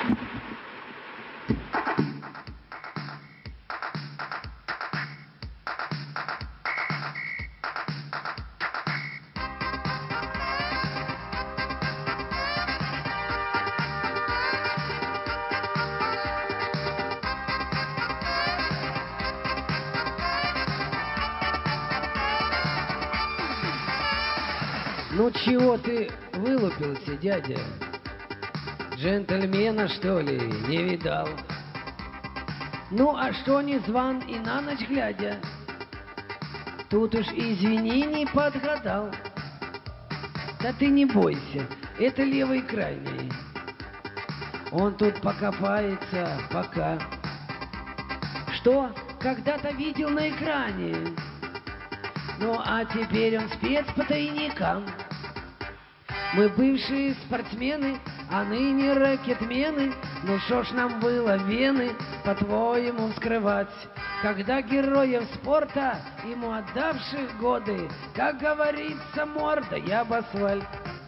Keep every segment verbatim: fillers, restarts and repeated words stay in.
Ну чего ты вылупился, дядя? Джентльмена, что ли, не видал? Ну, а что не зван и на ночь глядя? Тут уж, извини, не подгадал. Да ты не бойся, это левый крайний. Он тут покопается, пока. Что, когда-то видел на экране? Ну, а теперь он спец по тайникам. Мы бывшие спортсмены, а ныне ракетмены. Ну шо ж нам было вены, по-твоему, скрывать, когда героев спорта, ему отдавших годы, как говорится, морда я об асфальт.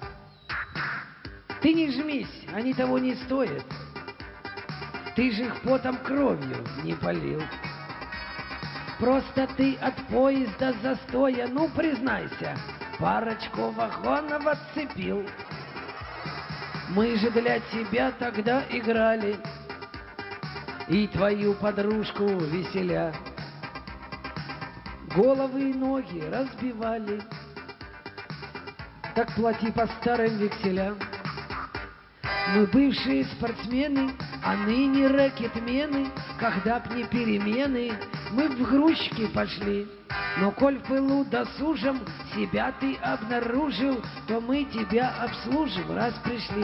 Ты не жмись, они того не стоят. Ты же их потом кровью не полил. Просто ты от поезда застоя, ну признайся, парочку вагонов отцепил. Мы же для тебя тогда играли и твою подружку веселя. Головы и ноги разбивали, так плати по старым векселям. Мы бывшие спортсмены, а ныне ракетмены. Когда б не перемены, мы в грузчики пошли. Но коль в пылу досужим себя ты обнаружил, то мы тебя обслужим, раз пришли.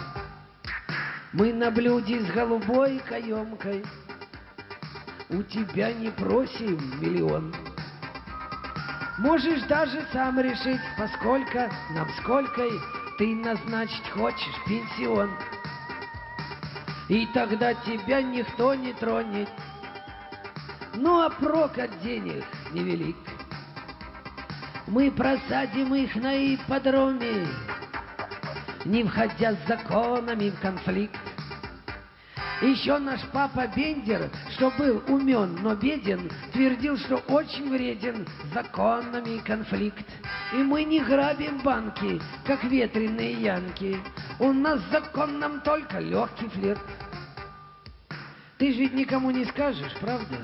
Мы на блюде с голубой каемкой, у тебя не просим миллион. Можешь даже сам решить, поскольку нам сколько ты назначить хочешь пенсион. И тогда тебя никто не тронет. Ну а прок от денег невелик. Мы просадим их на ипподроме, не входя с законами в конфликт. Еще наш папа Бендер, что был умен, но беден, твердил, что очень вреден законами конфликт. И мы не грабим банки, как ветреные янки. У нас закон нам только легкий флирт. Ты ж ведь никому не скажешь, правда?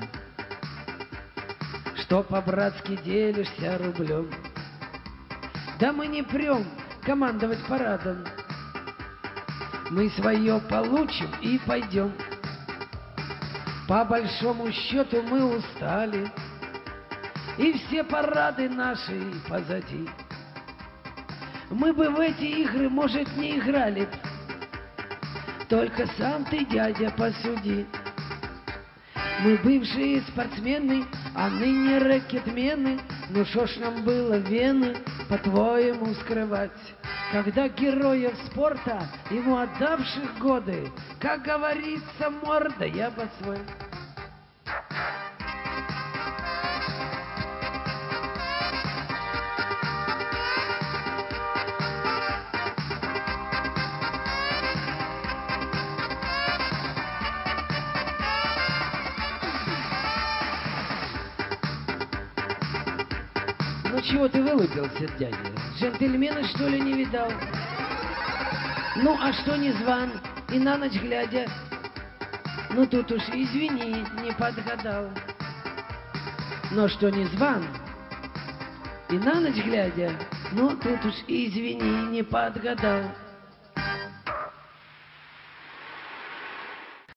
Что по-братски делишься рублем. Да мы не прем командовать парадом. Мы свое получим и пойдем. По большому счету мы устали, и все парады наши позади. Мы бы в эти игры, может, не играли б. Только сам ты, дядя, посуди. Мы бывшие спортсмены, а ныне ракетмены. Ну шо ж нам было вены, по-твоему, скрывать, когда героев спорта, ему отдавших годы, как говорится, морда я об асфальт. Ну чего ты вылупился, дядя? Джентльмена, что ли, не видал? Ну, а что не зван и на ночь глядя? Ну, тут уж, извини, не подгадал. Но что не зван и на ночь глядя? Ну, тут уж, извини, не подгадал.